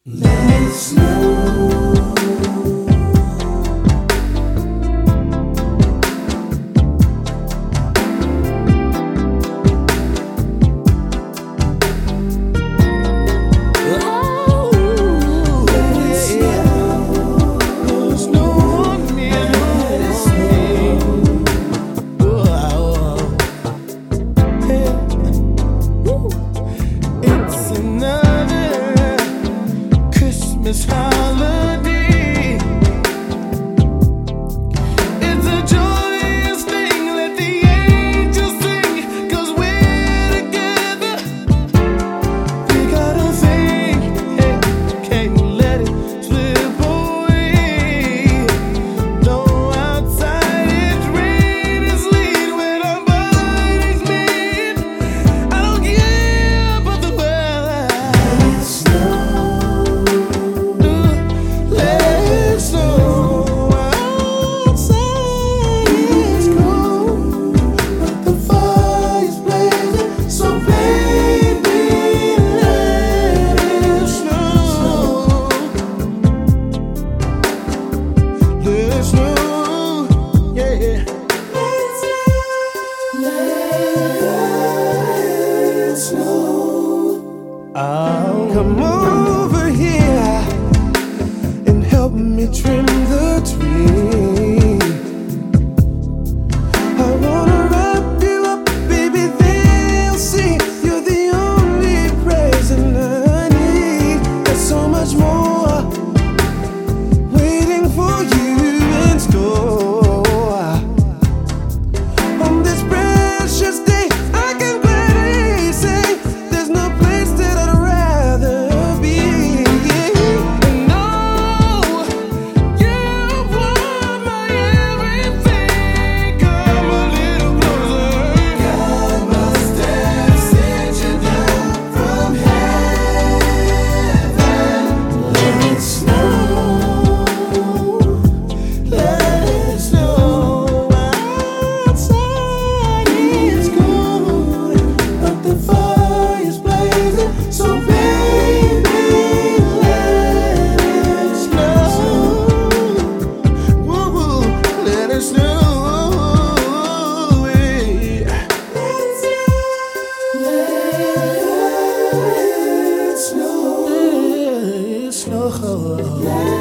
Let it snow. This holiday, it's a joyous thing. Let the angels sing, 'cause we're together. We gotta think, hey, can't let it slip away. Though outside it's rain and sleet, when our bodies meet, I don't care about the weather. Let it snow. Come over here and help me trim the tree. I wanna wrap you up, baby, they'll see you're the only present I need. There's so much more waiting for you in store. On this precious day, I can gladly say there's no place that I'd rather be. And oh, you want my everything. Come a little closer. God must have sent you down from heaven. Let it snow. Let it snow. Outside is cold, but the fire's blazing. So baby, let it snow. Woo-woo, let it snow. Let it snow. Let it snow.